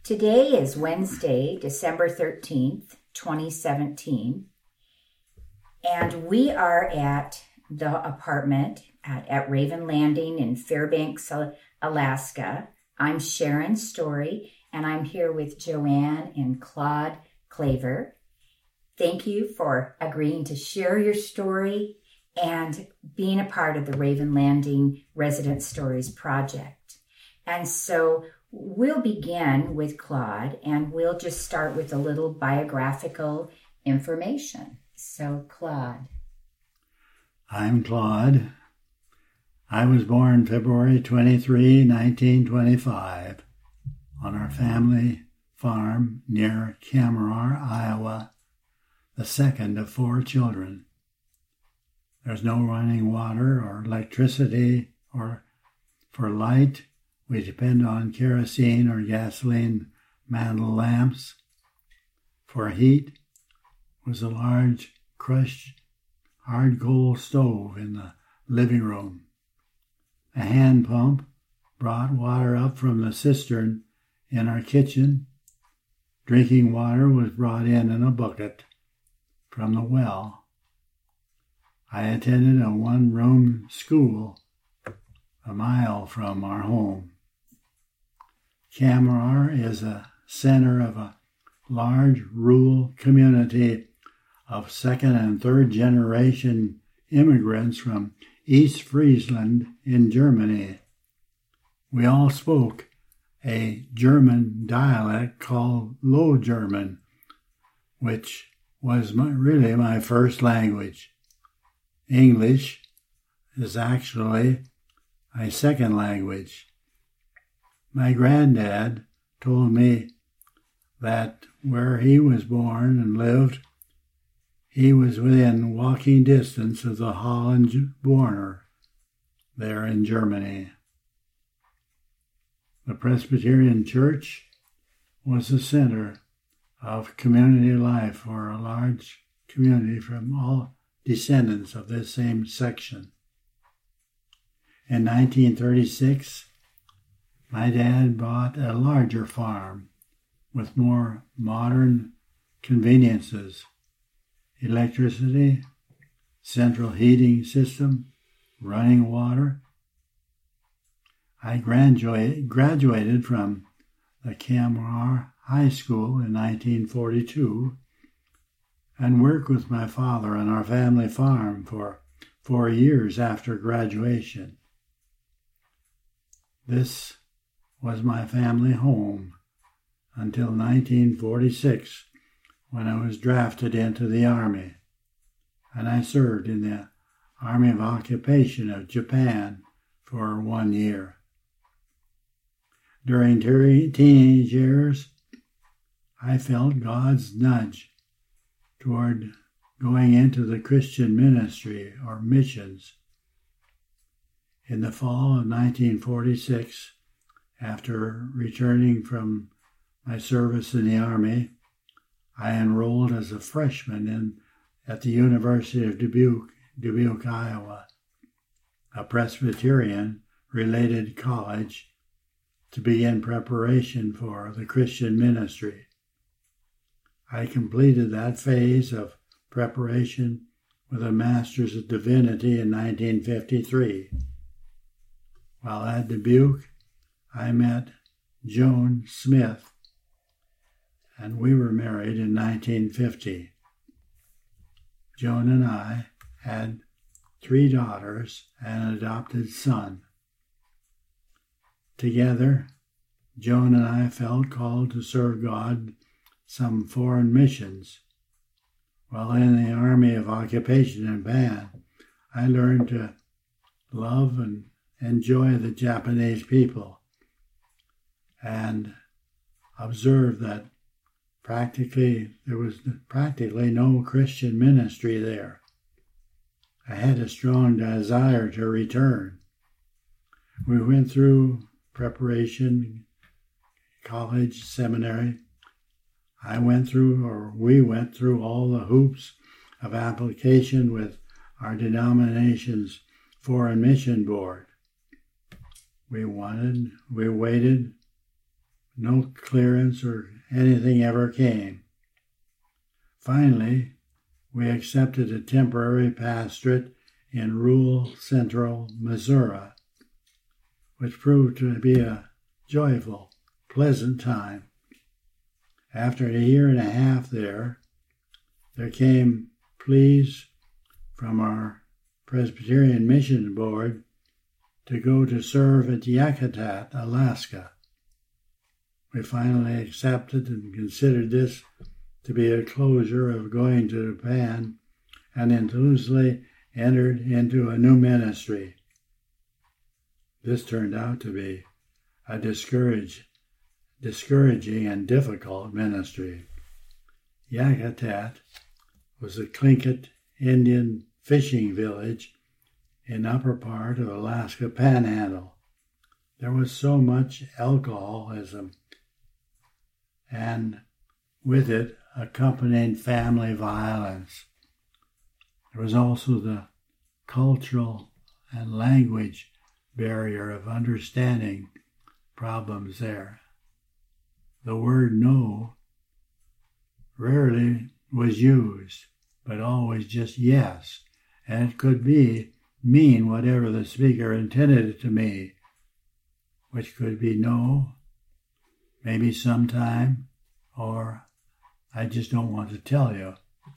Today is Wednesday, December 13th, 2017, and we are at the apartment at Raven Landing in Fairbanks, Alaska. I'm Sharon Story, and I'm here with Joanne and Claude Claver. Thank you for agreeing to share your story and being a part of the Raven Landing Resident Stories project. And so we'll begin with Claude, and we'll just start with a little biographical information. So, Claude. I'm Claude. I was born February 23, 1925, on our family farm near Kammerer, Iowa, the second of 4 children. There's no running water or electricity, or for light we depend on kerosene or gasoline mantle lamps. For heat was a large crushed hard coal stove in the living room. A hand pump brought water up from the cistern in our kitchen. Drinking water was brought in a bucket from the well. I attended a one-room school a mile from our home. Kammerer is a center of a large rural community of second and third generation immigrants from East Friesland in Germany. We all spoke a German dialect called Low German, which was really my first language. English is actually my second language. My granddad told me that where he was born and lived, he was within walking distance of the Holland-Warner there in Germany. The Presbyterian Church was the center of community life for a large community from all descendants of this same section. In 1936, my dad bought a larger farm with more modern conveniences, electricity, central heating system, running water. I graduated from the Kammerer High School in 1942 and worked with my father on our family farm for 4 years after graduation. This was my family home until 1946, when I was drafted into the Army, and I served in the Army of Occupation of Japan for 1 year. During teenage years, I felt God's nudge toward going into the Christian ministry or missions. In the fall of 1946, after returning from my service in the Army, I enrolled as a freshman at the University of Dubuque, Iowa, a Presbyterian-related college, to begin preparation for the Christian ministry. I completed that phase of preparation with a Master's of Divinity in 1953. While at Dubuque, I met Joan Smith, and we were married in 1950. Joan and I had 3 daughters and an adopted son. Together, Joan and I felt called to serve God some foreign missions. While in the Army of Occupation in Japan, I learned to love and enjoy the Japanese people and observed that there was practically no Christian ministry there. I had a strong desire to return. We went through preparation, college, seminary. We went through all the hoops of application with our denomination's Foreign Mission Board. We waited, No clearance or anything ever came. Finally, we accepted a temporary pastorate in rural central Missouri, which proved to be a joyful, pleasant time. After a year and a half there came pleas from our Presbyterian Mission Board to go to serve at Yakutat, Alaska. We finally accepted and considered this to be a closure of going to Japan, and enthusively entered into a new ministry. This turned out to be a discouraging and difficult ministry. Yakutat was a Tlingit Indian fishing village in the upper part of Alaska Panhandle. There was so much alcoholism, and with it accompanying family violence. There was also the cultural and language barrier of understanding problems there. The word no rarely was used, but always just yes, and it could mean whatever the speaker intended it to mean, which could be no, maybe sometime, or I just don't want to tell you.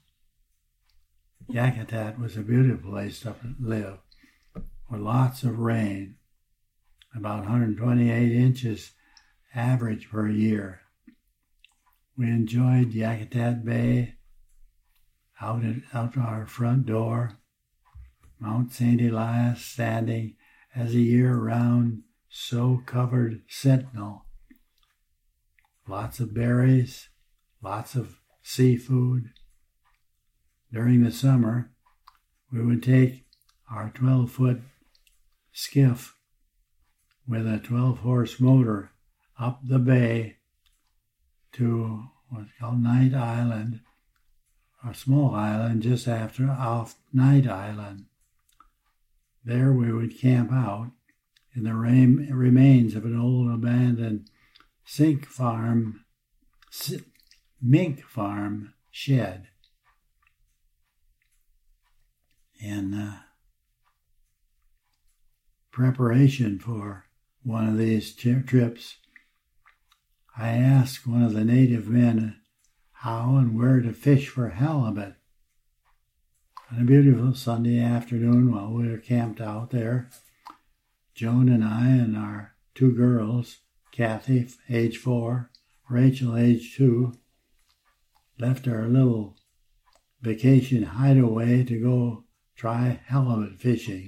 Yakutat was a beautiful place to live, with lots of rain, about 128 inches average per year. We enjoyed Yakutat Bay, out our front door, Mount St. Elias standing as a year-round snow-covered sentinel. Lots of berries, lots of seafood. During the summer, we would take our 12-foot skiff with a 12-horse motor up the bay to what's called Knight Island, a small island just off Knight Island. There we would camp out in the remains of an old abandoned mink farm shed. In preparation for one of these trips, I asked one of the native men how and where to fish for halibut. On a beautiful Sunday afternoon while we were camped out there, Joan and I and our two girls, Kathy, age 4, Rachel, age 2, left our little vacation hideaway to go try halibut fishing.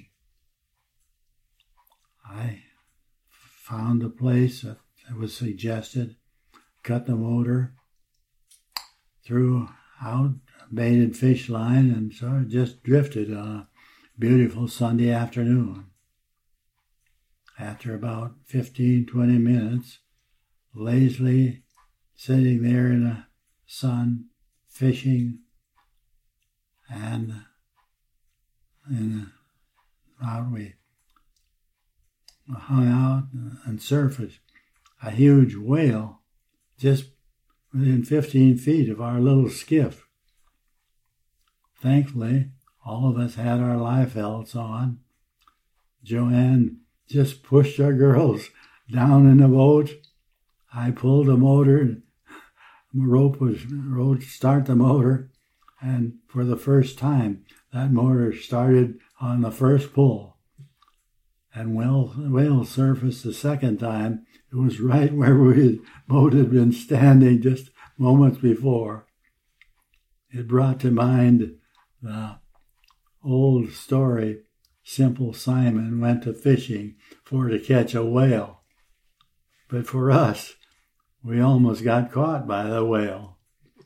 I found a place that was suggested, cut the motor, threw out a baited fish line, and sort of just drifted on a beautiful Sunday afternoon. After about 15-20 minutes, lazily sitting there in the sun, fishing, and out we hung out and surfaced a huge whale just within 15 feet of our little skiff. Thankfully, all of us had our life belts on. Joanne just pushed our girls down in the boat. I pulled the motor, start the motor, and for the first time, that motor started on the first pull. And whale surfaced the second time. It was right where the boat had been standing just moments before. It brought to mind the old story, Simple Simon went to fishing for to catch a whale. But for us, we almost got caught by the whale.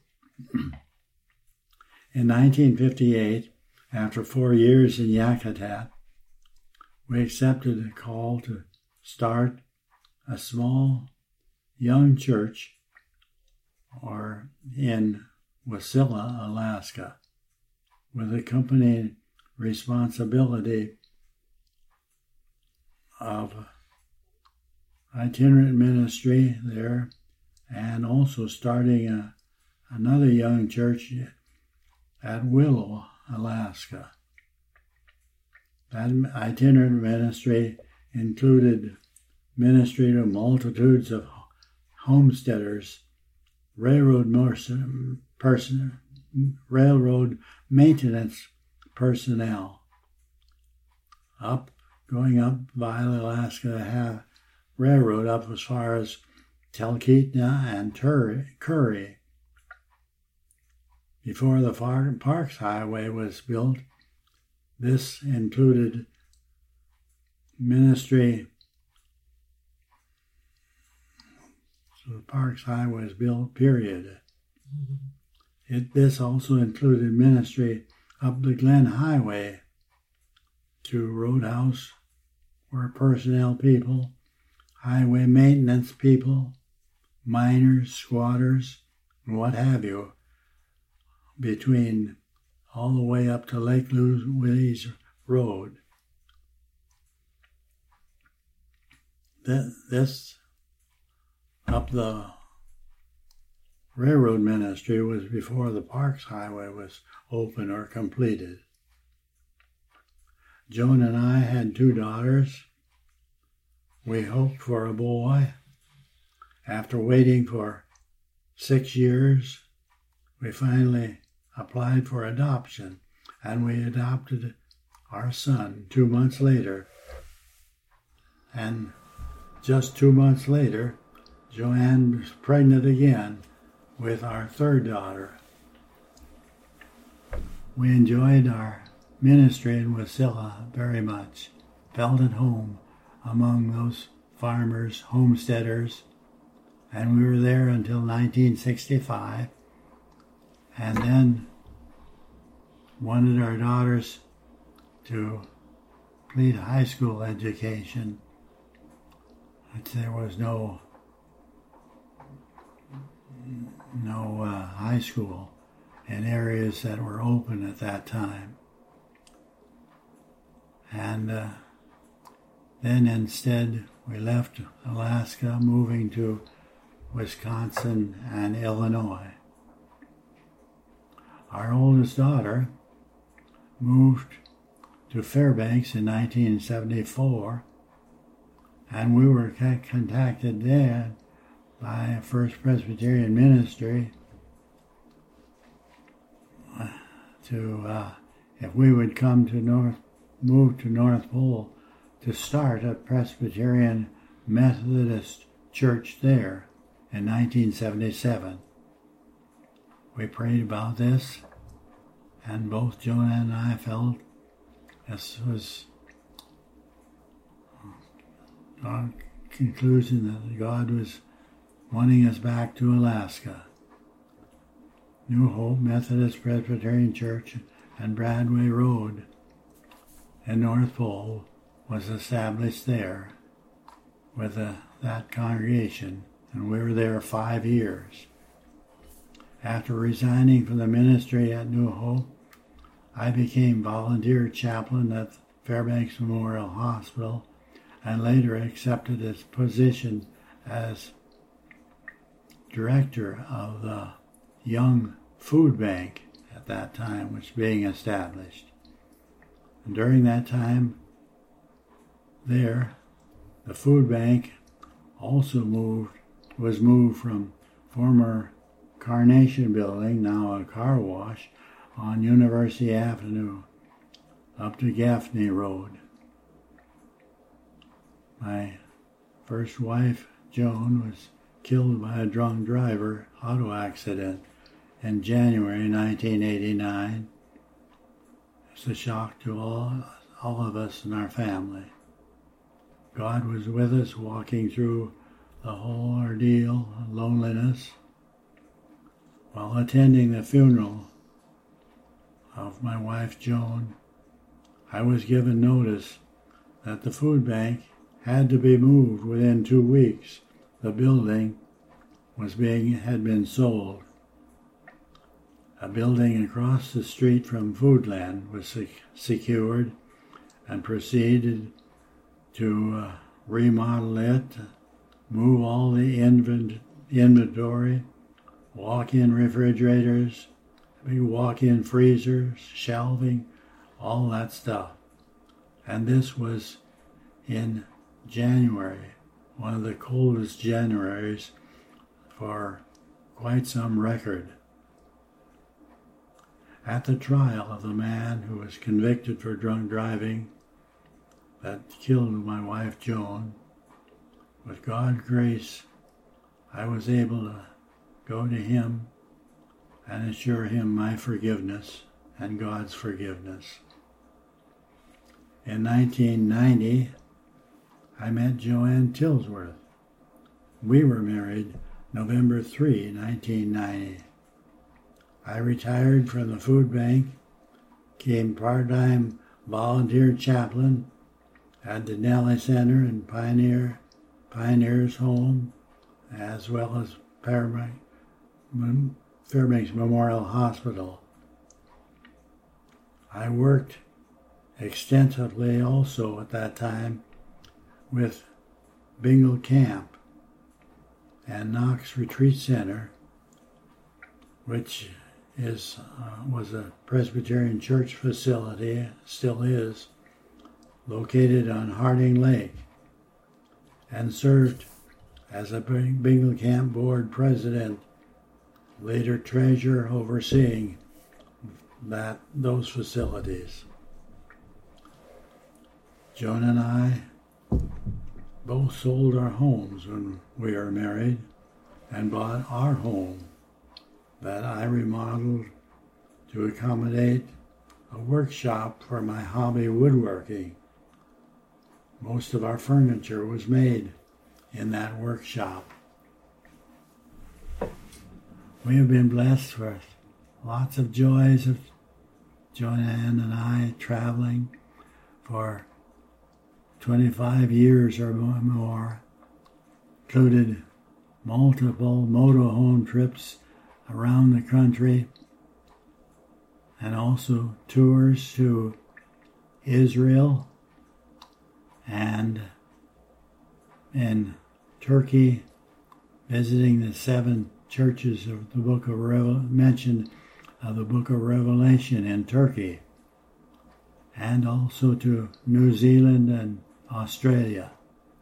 In 1958, after 4 years in Yakutat, we accepted a call to start a small young church in Wasilla, Alaska, with accompanying responsibility of itinerant ministry there, and also starting another young church at Willow, Alaska. That itinerant ministry included ministry to multitudes of homesteaders, railroad maintenance personnel, going up via the Alaska Railroad up as far as Talkeetna and Curry. Before the Parks Highway was built, this included ministry. So the Parks Highway was built, period. This also included ministry up the Glen Highway to Roadhouse, where personnel people, highway maintenance people, miners, squatters, and what have you, between all the way up to Lake Louise Road. This up the railroad ministry was before the Parks Highway was open or completed. Joan and I had 2 daughters. We hoped for a boy. After waiting for 6 years, we finally applied for adoption, and we adopted our son 2 months later. And just 2 months later, Joanne was pregnant again with our 3rd daughter. We enjoyed our ministry in Wasilla very much, felt at home among those farmers, homesteaders, and we were there until 1965, and then wanted our daughters to complete high school education. There was no high school in areas that were open at that time. And then instead we left Alaska, moving to Wisconsin and Illinois. Our oldest daughter moved to Fairbanks in 1974, and we were contacted then by First Presbyterian Ministry to if we would move to North Pole to start a Presbyterian Methodist church there in 1977. We prayed about this, and both Jonah and I felt this was our conclusion that God was wanting us back to Alaska. New Hope Methodist Presbyterian Church and Bradway Road in North Pole was established there with that congregation, and we were there 5 years. After resigning from the ministry at New Hope, I became volunteer chaplain at Fairbanks Memorial Hospital and later accepted a position as director of the Young Food Bank at that time, which was being established. And during that time there, the food bank also was moved from former Carnation Building, now a car wash, on University Avenue up to Gaffney Road. My first wife, Joan, was killed by a drunk driver auto accident in January 1989. It's a shock to all of us in our family. God was with us walking through the whole ordeal of loneliness. While attending the funeral of my wife Joan, I was given notice that the food bank had to be moved within 2 weeks. The building had been sold. A building across the street from Foodland was secured and proceeded to remodel it move all the inventory, walk-in refrigerators, big walk-in freezers, shelving, all that stuff. And this was in January, one of the coldest Januaries for quite some record. At the trial of the man who was convicted for drunk driving that killed my wife Joan, with God's grace, I was able to go to him and assure him my forgiveness and God's forgiveness. In 1990, I met Joanne Tilsworth. We were married November 3, 1990. I retired from the food bank, became part-time volunteer chaplain at the Denali Center and Pioneers Home, as well as Fairbanks Memorial Hospital. I worked extensively also at that time with Bingle Camp and Knox Retreat Center, which was a Presbyterian church facility, still is, located on Harding Lake, and served as a Bingle Camp Board president, later treasurer overseeing those facilities. Joan and I both sold our homes when we were married and bought our home that I remodeled to accommodate a workshop for my hobby woodworking. Most of our furniture was made in that workshop. We have been blessed with lots of joys of Joanne and I traveling for 25 years or more, included multiple motorhome trips around the country and also tours to Israel and in Turkey, visiting the 7 churches of the book of mentioned of the book of Revelation in Turkey, and also to New Zealand and Australia.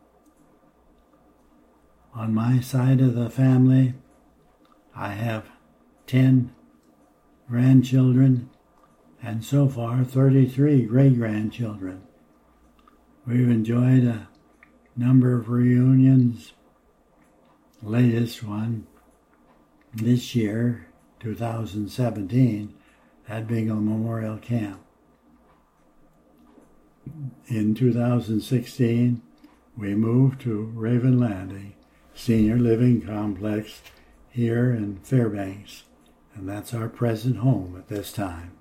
On my side of the family, I have 10 grandchildren and so far 33 great-grandchildren. We've enjoyed a number of reunions. Latest one this year, 2017, at Bingle Memorial Camp. In 2016, we moved to Raven Landing Senior Living Complex here in Fairbanks, and that's our present home at this time.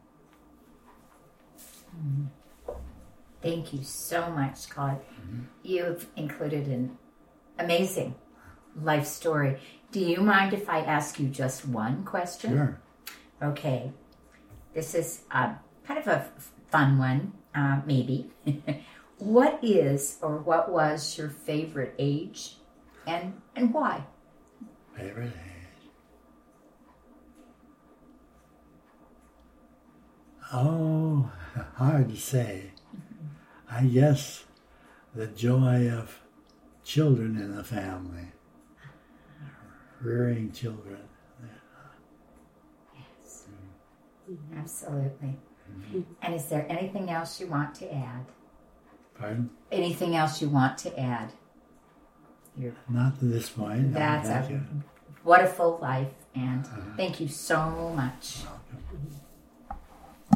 Thank you so much, Claude. You've included an amazing life story. Do you mind if I ask you just one question? Sure. Okay. This is kind of a fun one, maybe. What is or what was your favorite age and why? Favorite age? Oh, hard to say. I guess the joy of children in the family, rearing children. Yes, absolutely. And is there anything else you want to add? Pardon? Anything else you want to add? Not at this point. That's a wonderful life, and thank you so much.